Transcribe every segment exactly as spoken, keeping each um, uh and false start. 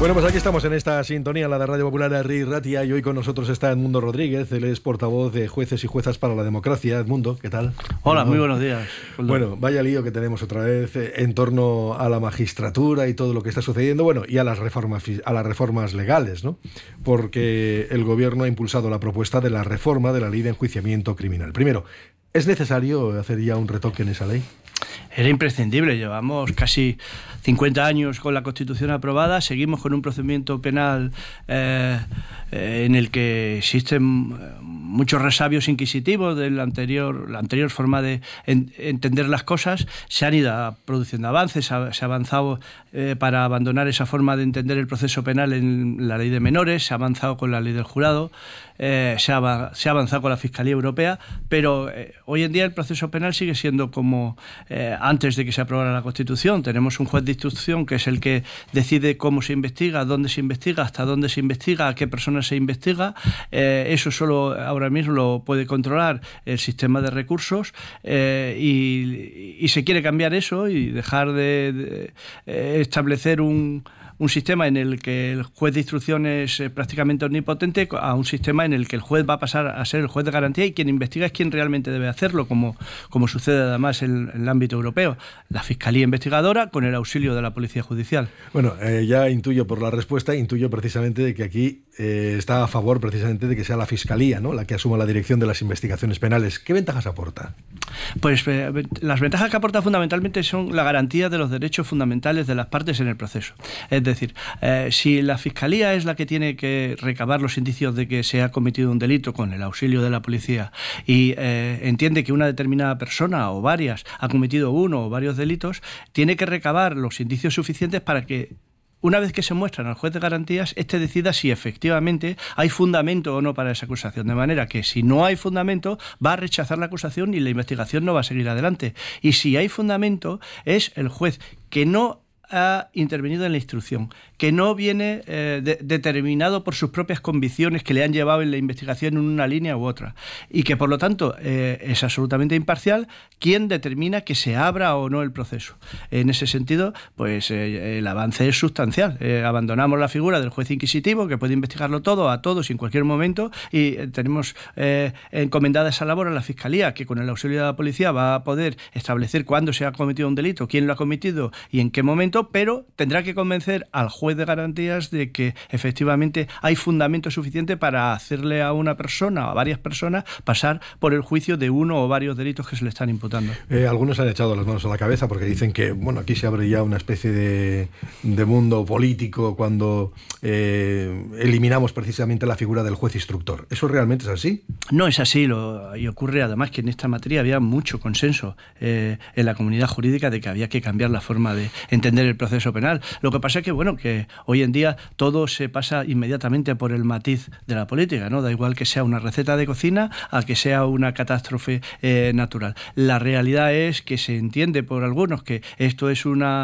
Bueno, pues aquí estamos en esta sintonía, la de Radio Popular Herri Ratia, y hoy con nosotros está Edmundo Rodríguez, él es portavoz de Jueces y Juezas para la Democracia. Edmundo, ¿qué tal? Hola, muy buenos días. Bueno, vaya lío que tenemos otra vez en torno a la magistratura y todo lo que está sucediendo, bueno, y a las reformas, a las reformas legales, ¿no? Porque el Gobierno ha impulsado la propuesta de la reforma de la Ley de Enjuiciamiento Criminal. Primero, ¿es necesario hacer ya un retoque en esa ley? Era imprescindible, llevamos casi cincuenta años con la Constitución aprobada, seguimos con un procedimiento penal eh, eh, en el que existen muchos resabios inquisitivos de la anterior, la anterior forma de en, entender las cosas. Se han ido produciendo avances, se ha, se ha avanzado eh, para abandonar esa forma de entender el proceso penal en la ley de menores, se ha avanzado con la ley del jurado, eh, se, ha, se ha avanzado con la Fiscalía Europea, pero eh, hoy en día el proceso penal sigue siendo como eh, antes de que se aprobara la Constitución. Tenemos un juez de instrucción que es el que decide cómo se investiga, dónde se investiga, hasta dónde se investiga, a qué personas se investiga. Eh, eso solo ahora mismo lo puede controlar el sistema de recursos eh, y, y se quiere cambiar eso y dejar de, de eh, establecer un un sistema en el que el juez de instrucción es eh, prácticamente omnipotente a un sistema en el que el juez va a pasar a ser el juez de garantía y quien investiga es quien realmente debe hacerlo, como, como sucede además en, en el ámbito europeo. La Fiscalía Investigadora con el auxilio de la Policía Judicial. Bueno, eh, ya intuyo por la respuesta, intuyo precisamente de que aquí eh, está a favor precisamente de que sea la Fiscalía, ¿no?, la que asuma la dirección de las investigaciones penales. ¿Qué ventajas aporta? Pues eh, las ventajas que aporta fundamentalmente son la garantía de los derechos fundamentales de las partes en el proceso. Es decir, eh, si la Fiscalía es la que tiene que recabar los indicios de que se ha cometido un delito con el auxilio de la policía y eh, entiende que una determinada persona o varias ha cometido uno o varios delitos, tiene que recabar los indicios suficientes para que, una vez que se muestran al juez de garantías, éste decida si efectivamente hay fundamento o no para esa acusación. De manera que si no hay fundamento, va a rechazar la acusación y la investigación no va a seguir adelante. Y si hay fundamento, es el juez que no ha intervenido en la instrucción, que no viene eh, de, determinado por sus propias convicciones que le han llevado en la investigación en una línea u otra, y que por lo tanto eh, es absolutamente imparcial quien determina que se abra o no el proceso. En ese sentido, pues eh, el avance es sustancial. Eh, abandonamos la figura del juez inquisitivo que puede investigarlo todo, a todos y en cualquier momento, y eh, tenemos eh, encomendada esa labor a la Fiscalía, que con el auxilio de la policía va a poder establecer cuándo se ha cometido un delito, quién lo ha cometido y en qué momento, pero tendrá que convencer al juez de garantías de que efectivamente hay fundamento suficiente para hacerle a una persona o a varias personas pasar por el juicio de uno o varios delitos que se le están imputando. Eh, algunos han echado las manos a la cabeza porque dicen que, bueno, aquí se abre ya una especie de, de mundo político cuando eh, eliminamos precisamente la figura del juez instructor. ¿Eso realmente es así? No es así, lo, y ocurre además que en esta materia había mucho consenso eh, en la comunidad jurídica de que había que cambiar la forma de entender el proceso penal. Lo que pasa es que, bueno, que hoy en día todo se pasa inmediatamente por el matiz de la política, ¿no? Da igual que sea una receta de cocina a que sea una catástrofe eh, natural. La realidad es que se entiende por algunos que esto es una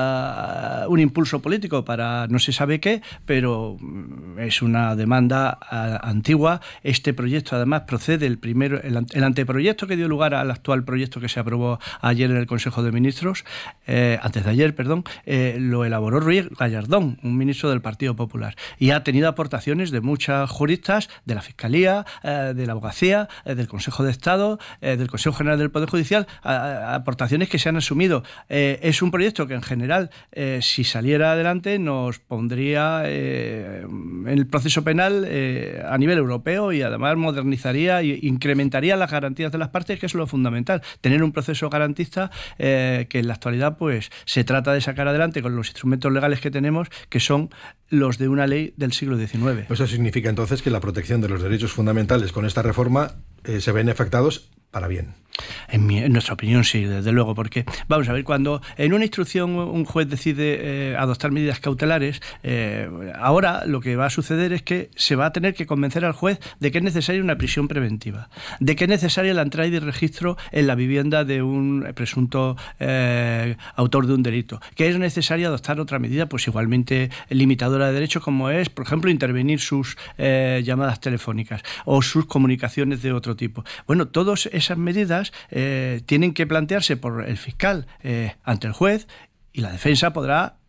uh, un impulso político para no se sabe qué, pero es una demanda uh, antigua. Este proyecto además procede el primero, el, el anteproyecto que dio lugar al actual proyecto que se aprobó ayer en el Consejo de Ministros, eh, antes de ayer, perdón, eh, lo elaboró Ruiz Gallardón, un ministro del Partido Popular, y ha tenido aportaciones de muchas juristas, de la Fiscalía, eh, de la Abogacía, eh, del Consejo de Estado, eh, del Consejo General del Poder Judicial, a, a, aportaciones que se han asumido. Eh, es un proyecto que en general, eh, si saliera adelante, nos pondría eh, en el proceso penal eh, a nivel europeo y además modernizaría e incrementaría las garantías de las partes, que es lo fundamental. Tener un proceso garantista eh, que en la actualidad pues se trata de sacar adelante con los instrumentos legales que tenemos, que son los de una ley del siglo diecinueve. Eso significa entonces que la protección de los derechos fundamentales con esta reforma eh, se ven afectados para bien. En, mi, en nuestra opinión sí, desde luego, porque vamos a ver, cuando en una instrucción un juez decide eh, adoptar medidas cautelares, eh, ahora lo que va a suceder es que se va a tener que convencer al juez de que es necesaria una prisión preventiva, de que es necesaria la entrada y registro en la vivienda de un presunto eh, autor de un delito, que es necesario adoptar otra medida pues igualmente limitadora de derechos, como es, por ejemplo, intervenir sus eh, llamadas telefónicas o sus comunicaciones de otro tipo. Bueno, todas esas medidas eh, tienen que plantearse por el fiscal eh, ante el juez, y la defensa podrá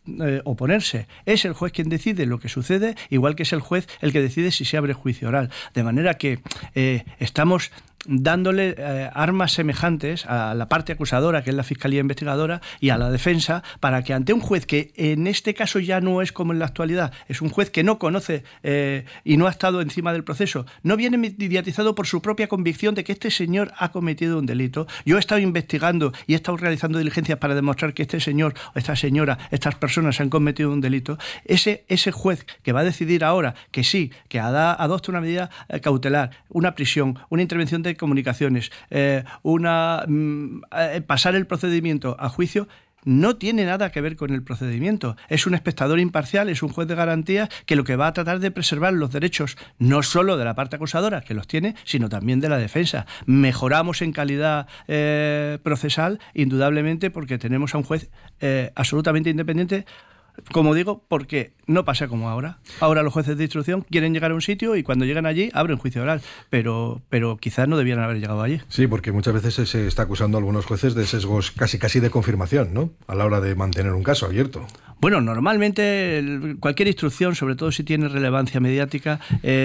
eh, oponerse. Es el juez quien decide lo que sucede, igual que es el juez el que decide si se abre juicio oral. De manera que eh, estamos dándole eh, armas semejantes a la parte acusadora, que es la Fiscalía Investigadora, y a la defensa, para que ante un juez que en este caso ya no es como en la actualidad, es un juez que no conoce eh, y no ha estado encima del proceso, no viene mediatizado por su propia convicción de que este señor ha cometido un delito. Yo he estado investigando y he estado realizando diligencias para demostrar que este señor, esta señora, estas personas han cometido un delito. Ese, ese juez que va a decidir ahora que sí, que adopta una medida cautelar, una prisión, una intervención de comunicaciones, eh, una mm, eh, pasar el procedimiento a juicio, no tiene nada que ver con el procedimiento. Es un espectador imparcial, es un juez de garantías que lo que va a tratar de preservar los derechos no solo de la parte acusadora, que los tiene, sino también de la defensa. Mejoramos en calidad eh, procesal, indudablemente, porque tenemos a un juez eh, absolutamente independiente. Como digo, porque no pasa como ahora. Ahora los jueces de instrucción quieren llegar a un sitio y cuando llegan allí abren juicio oral, pero, pero quizás no debieran haber llegado allí. Sí, porque muchas veces se está acusando a algunos jueces de sesgos casi casi de confirmación, ¿no? A la hora de mantener un caso abierto. Bueno, normalmente el, cualquier instrucción, sobre todo si tiene relevancia mediática,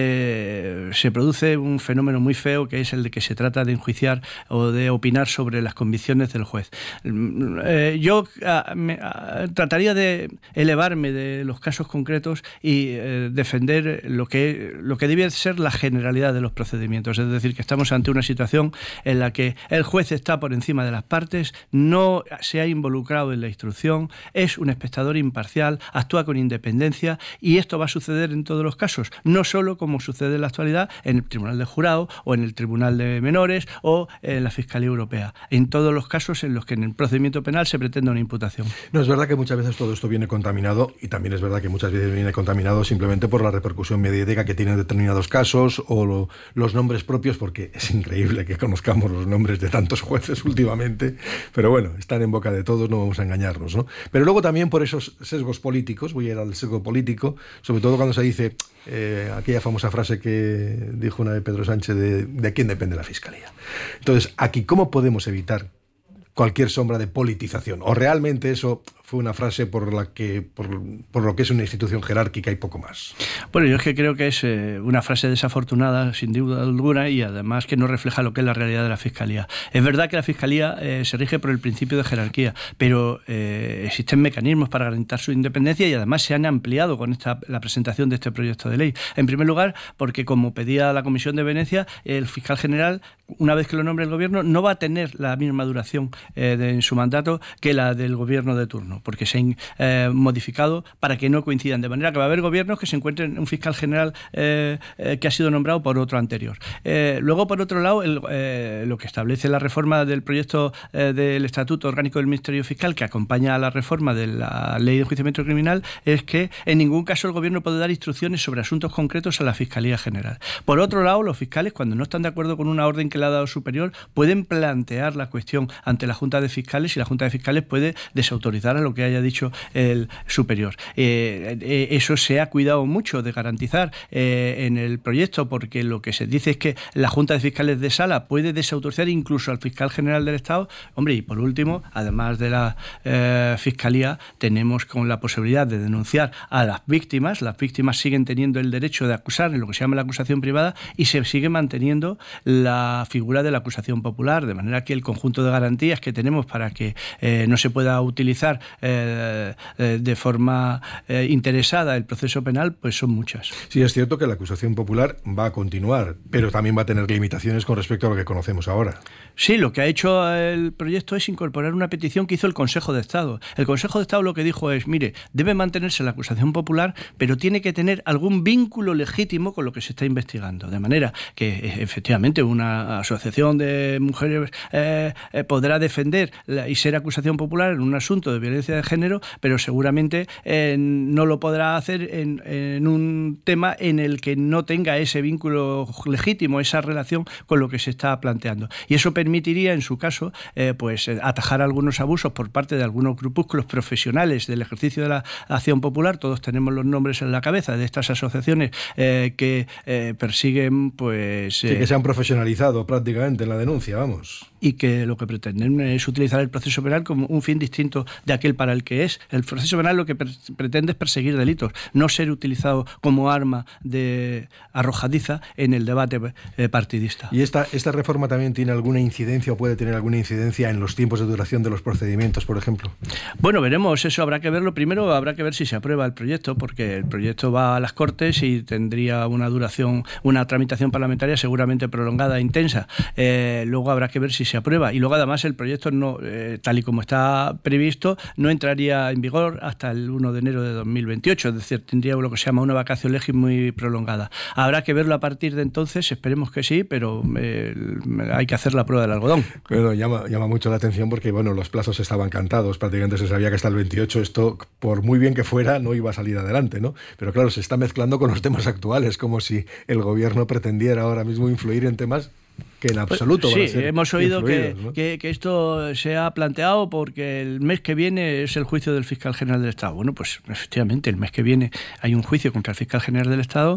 eh, se produce un fenómeno muy feo, que es el de que se trata de enjuiciar o de opinar sobre las convicciones del juez. Eh, yo a, me, a, trataría de elevarme de los casos concretos y eh, defender lo que, lo que debe ser la generalidad de los procedimientos. Es decir, que estamos ante una situación en la que el juez está por encima de las partes, no se ha involucrado en la instrucción, es un espectador imparcial, actúa con independencia, y esto va a suceder en todos los casos, no solo como sucede en la actualidad en el Tribunal de Jurado o en el Tribunal de Menores o en la Fiscalía Europea, en todos los casos en los que en el procedimiento penal se pretende una imputación. No, es verdad que muchas veces todo esto viene contaminado, y también es verdad que muchas veces viene contaminado simplemente por la repercusión mediática que tienen determinados casos o lo, los nombres propios, porque es increíble que conozcamos los nombres de tantos jueces últimamente, pero bueno, están en boca de todos, no vamos a engañarnos, ¿no? Pero luego también por esos sesgos políticos, voy a ir al sesgo político, sobre todo cuando se dice eh, aquella famosa frase que dijo una de Pedro Sánchez de, de quién depende la Fiscalía. Entonces, aquí, ¿cómo podemos evitar cualquier sombra de politización? ¿O realmente eso fue una frase por la que por, por lo que es una institución jerárquica y poco más? Bueno, yo es que creo que es eh, una frase desafortunada, sin duda alguna, y además que no refleja lo que es la realidad de la Fiscalía. Es verdad que la Fiscalía eh, se rige por el principio de jerarquía, pero eh, existen mecanismos para garantizar su independencia y además se han ampliado con esta, la presentación de este proyecto de ley. En primer lugar, porque como pedía la Comisión de Venecia, el fiscal general, una vez que lo nombre el gobierno, no va a tener la misma duración eh, de, en su mandato que la del gobierno de turno, porque se han eh, modificado para que no coincidan, de manera que va a haber gobiernos que se encuentren un fiscal general eh, eh, que ha sido nombrado por otro anterior. Eh, luego, por otro lado, el, eh, lo que establece la reforma del proyecto eh, del Estatuto Orgánico del Ministerio Fiscal, que acompaña a la reforma de la Ley de Enjuiciamiento Criminal, es que en ningún caso el gobierno puede dar instrucciones sobre asuntos concretos a la Fiscalía General. Por otro lado, los fiscales, cuando no están de acuerdo con una orden que le ha dado superior, pueden plantear la cuestión ante la Junta de Fiscales y la Junta de Fiscales puede desautorizar a lo que haya dicho el superior. Eh, eh, eso se ha cuidado mucho de garantizar eh, en el proyecto, porque lo que se dice es que la Junta de Fiscales de Sala puede desautorizar incluso al fiscal general del Estado. Hombre, y por último, además de la eh, Fiscalía, tenemos con la posibilidad de denunciar a las víctimas. Las víctimas siguen teniendo el derecho de acusar en lo que se llama la acusación privada y se sigue manteniendo la figura de la acusación popular, de manera que el conjunto de garantías que tenemos para que eh, no se pueda utilizar eh, eh, de forma eh, interesada el proceso penal, pues son muchas. Sí, es cierto que la acusación popular va a continuar, pero también va a tener limitaciones con respecto a lo que conocemos ahora. Sí, lo que ha hecho el proyecto es incorporar una petición que hizo el Consejo de Estado. El Consejo de Estado lo que dijo es, mire, debe mantenerse la acusación popular, pero tiene que tener algún vínculo legítimo con lo que se está investigando. De manera que, efectivamente, una asociación de mujeres eh, eh, podrá defender la, y ser acusación popular en un asunto de violencia de género, pero seguramente eh, no lo podrá hacer en, en un tema en el que no tenga ese vínculo legítimo, esa relación con lo que se está planteando. Y eso permitiría, en su caso, eh, pues atajar algunos abusos por parte de algunos grupúsculos profesionales del ejercicio de la acción popular. Todos tenemos los nombres en la cabeza de estas asociaciones eh, que eh, persiguen, pues... Eh, sí, que se han profesionalizado prácticamente en la denuncia, vamos. y que lo que pretenden es utilizar el proceso penal como un fin distinto de aquel para el que es. El proceso penal lo que pre- pretende es perseguir delitos, no ser utilizado como arma de arrojadiza en el debate eh, partidista. ¿Y esta, esta reforma también tiene alguna incidencia o puede tener alguna incidencia en los tiempos de duración de los procedimientos, por ejemplo? Bueno, veremos, eso habrá que verlo. Primero habrá que ver si se aprueba el proyecto, porque el proyecto va a las Cortes y tendría una duración, una tramitación parlamentaria seguramente prolongada e intensa. Eh, luego habrá que ver si se aprueba. Y luego además el proyecto, no, eh, tal y como está previsto, no entraría en vigor hasta el primero de enero de dos mil veintiocho, es decir, tendría lo que se llama una vacatio legis muy prolongada. Habrá que verlo a partir de entonces, esperemos que sí, pero eh, hay que hacer la prueba del algodón. Bueno, llama, llama mucho la atención porque bueno, los plazos estaban cantados, prácticamente se sabía que hasta el veintiocho esto, por muy bien que fuera, no iba a salir adelante, ¿no? Pero claro, se está mezclando con los temas actuales, como si el gobierno pretendiera ahora mismo influir en temas que en absoluto pues, van a sí, ser hemos oído que, ¿no? que, que esto se ha planteado porque el mes que viene es el juicio del fiscal general del Estado. Bueno, pues efectivamente, el mes que viene hay un juicio contra el fiscal general del Estado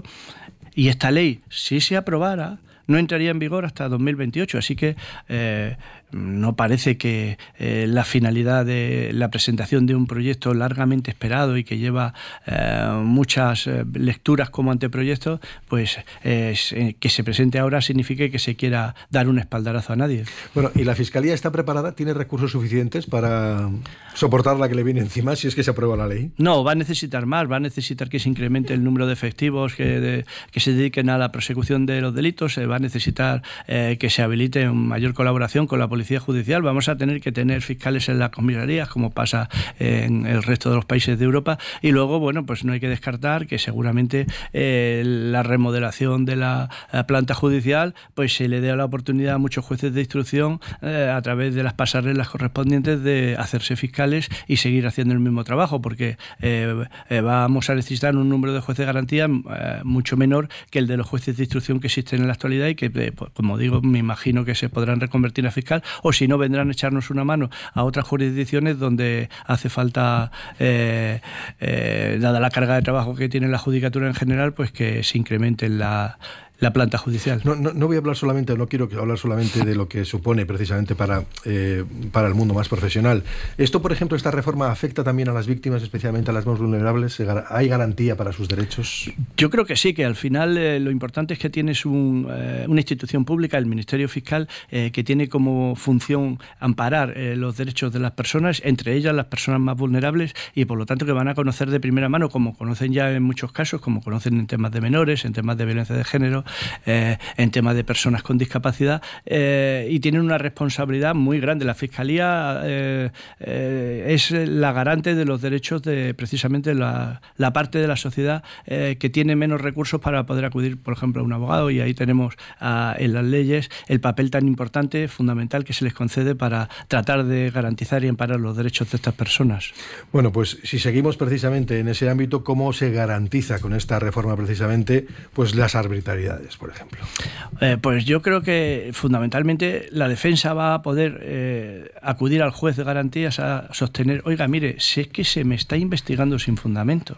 y esta ley, si se aprobara, no entraría en vigor hasta dos mil veintiocho, así que eh, no parece que eh, la finalidad de la presentación de un proyecto largamente esperado y que lleva eh, muchas eh, lecturas como anteproyecto, pues eh, que se presente ahora signifique que se quiera dar un espaldarazo a nadie. Bueno, ¿y la Fiscalía está preparada? ¿Tiene recursos suficientes para soportar la que le viene encima si es que se aprueba la ley? No, va a necesitar más, va a necesitar que se incremente el número de efectivos que, de, que se dediquen a la persecución de los delitos, se va a necesitar eh, que se habilite una mayor colaboración con la Policía Judicial, vamos a tener que tener fiscales en las comisarías como pasa en el resto de los países de Europa y luego, bueno, pues no hay que descartar que seguramente eh, la remodelación de la planta judicial pues se le dé la oportunidad a muchos jueces de instrucción eh, a través de las pasarelas correspondientes de hacerse fiscales y seguir haciendo el mismo trabajo, porque eh, eh, vamos a necesitar un número de jueces de garantía eh, mucho menor que el de los jueces de instrucción que existen en la actualidad y que, eh, pues, como digo, me imagino que se podrán reconvertir a fiscal, o si no, vendrán a echarnos una mano a otras jurisdicciones donde hace falta, eh, eh, dada la carga de trabajo que tiene la judicatura en general, pues que se incremente la la planta judicial. No, no, no voy a hablar solamente, no quiero hablar solamente de lo que supone precisamente para, eh, para el mundo más profesional. Esto, por ejemplo, esta reforma afecta también a las víctimas, especialmente a las más vulnerables. ¿Hay garantía para sus derechos? Yo creo que sí, que al final eh, lo importante es que tienes un, eh, una institución pública, el Ministerio Fiscal, eh, que tiene como función amparar eh, los derechos de las personas, entre ellas las personas más vulnerables, y por lo tanto que van a conocer de primera mano, como conocen ya en muchos casos, como conocen en temas de menores, en temas de violencia de género, Eh, en temas de personas con discapacidad, eh, y tienen una responsabilidad muy grande. La Fiscalía eh, eh, es la garante de los derechos de precisamente la, la parte de la sociedad eh, que tiene menos recursos para poder acudir, por ejemplo, a un abogado, y ahí tenemos a, en las leyes el papel tan importante, fundamental, que se les concede para tratar de garantizar y amparar los derechos de estas personas. Bueno, pues si seguimos precisamente en ese ámbito, ¿cómo se garantiza con esta reforma precisamente pues las arbitrariedades, por ejemplo? Eh, pues yo creo que fundamentalmente la defensa va a poder eh, acudir al juez de garantías a sostener, oiga, mire, si es que se me está investigando sin fundamento.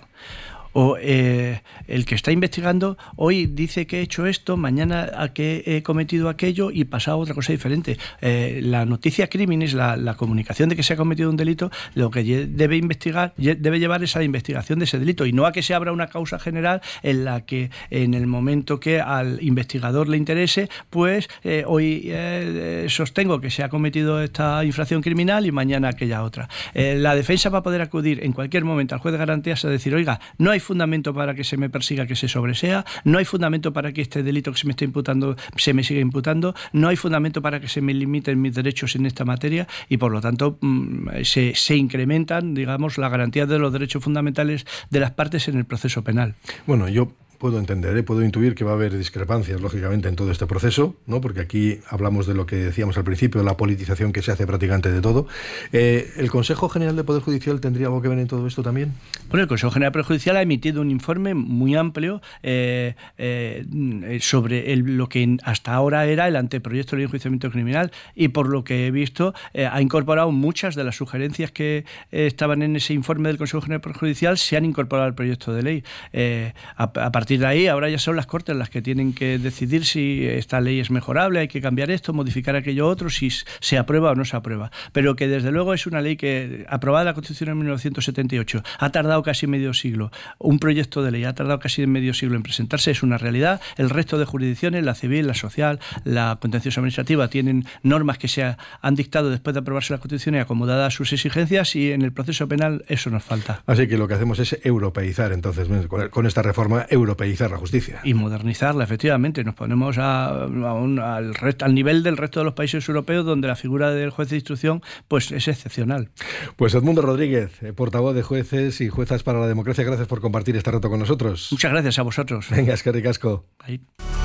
O eh, el que está investigando hoy dice que he hecho esto, mañana a que he cometido aquello y pasado otra cosa diferente. Eh, la noticia criminis, la, la comunicación de que se ha cometido un delito, lo que debe investigar, debe llevar es a la investigación de ese delito y no a que se abra una causa general en la que en el momento que al investigador le interese, pues eh, hoy eh, sostengo que se ha cometido esta infracción criminal y mañana aquella otra. Eh, la defensa va a poder acudir en cualquier momento al juez de garantías a decir, oiga, no hay fundamento para que se me persiga, que se sobresea, no hay fundamento para que este delito que se me está imputando se me siga imputando, no hay fundamento para que se me limiten mis derechos en esta materia y por lo tanto se, se incrementan, digamos, las garantías de los derechos fundamentales de las partes en el proceso penal. Bueno, yo puedo entender, ¿eh? puedo intuir que va a haber discrepancias, lógicamente, en todo este proceso, ¿no? Porque aquí hablamos de lo que decíamos al principio, la politización que se hace prácticamente de todo. Eh, ¿El Consejo General de Poder Judicial tendría algo que ver en todo esto también? Bueno, el Consejo General de Poder Judicial ha emitido un informe muy amplio eh, eh, sobre el, lo que juzgamiento ahora era el anteproyecto de enjuiciamiento criminal y por lo que he visto eh, ha incorporado muchas de las sugerencias que eh, estaban en ese informe del Consejo General de Poder Judicial, se han incorporado al proyecto de ley. Eh, a, a partir partir de ahí, ahora ya son las Cortes las que tienen que decidir si esta ley es mejorable, hay que cambiar esto, modificar aquello otro, si se aprueba o no se aprueba. Pero que desde luego es una ley que, aprobada la Constitución en mil novecientos setenta y ocho, ha tardado casi medio siglo. Un proyecto de ley ha tardado casi medio siglo en presentarse, es una realidad. El resto de jurisdicciones, la civil, la social, la contenciosa administrativa, tienen normas que se han dictado después de aprobarse la Constitución y acomodadas a sus exigencias, y en el proceso penal eso nos falta. Así que lo que hacemos es europeizar, entonces, con esta reforma, europeizar la justicia. Y modernizarla, efectivamente. Nos ponemos a, a un, al, rest, al nivel del resto de los países europeos, donde la figura del juez de instrucción pues, es excepcional. Pues Edmundo Rodríguez, portavoz de Jueces y Juezas para la Democracia, gracias por compartir este rato con nosotros. Muchas gracias a vosotros. Venga, es que ricasco. Ahí.